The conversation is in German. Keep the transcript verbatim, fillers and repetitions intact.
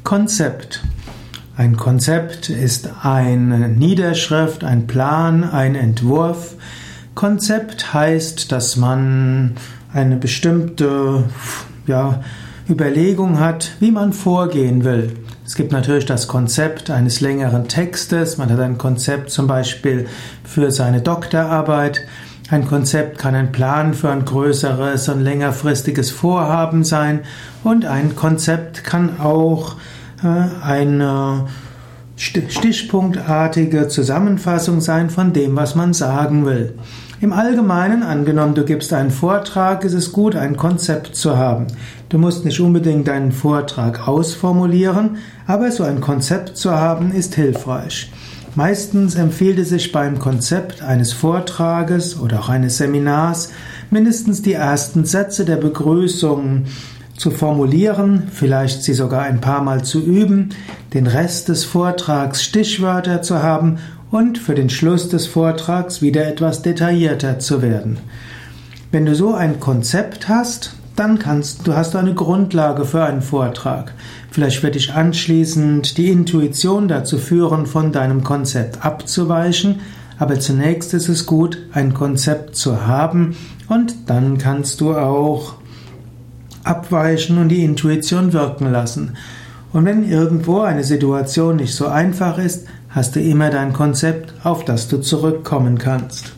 Konzept. Ein Konzept ist eine Niederschrift, ein Plan, ein Entwurf. Konzept heißt, dass man eine bestimmte ja, Überlegung hat, wie man vorgehen will. Es gibt natürlich das Konzept eines längeren Textes. Man hat ein Konzept zum Beispiel für seine Doktorarbeit. Ein Konzept kann ein Plan für ein größeres und längerfristiges Vorhaben sein. Und ein Konzept kann auch äh, eine stichpunktartige Zusammenfassung sein von dem, was man sagen will. Im Allgemeinen, angenommen, du gibst einen Vortrag, ist es gut, ein Konzept zu haben. Du musst nicht unbedingt deinen Vortrag ausformulieren, aber so ein Konzept zu haben, ist hilfreich. Meistens empfiehlt es sich beim Konzept eines Vortrages oder auch eines Seminars, mindestens die ersten Sätze der Begrüßung zu formulieren, vielleicht sie sogar ein paar Mal zu üben, den Rest des Vortrags Stichwörter zu haben und für den Schluss des Vortrags wieder etwas detaillierter zu werden. Wenn du so ein Konzept hast, dann kannst du hast du eine Grundlage für einen Vortrag. Vielleicht wird dich anschließend die Intuition dazu führen, von deinem Konzept abzuweichen, aber zunächst ist es gut, ein Konzept zu haben und dann kannst du auch abweichen und die Intuition wirken lassen. Und wenn irgendwo eine Situation nicht so einfach ist, hast du immer dein Konzept, auf das du zurückkommen kannst.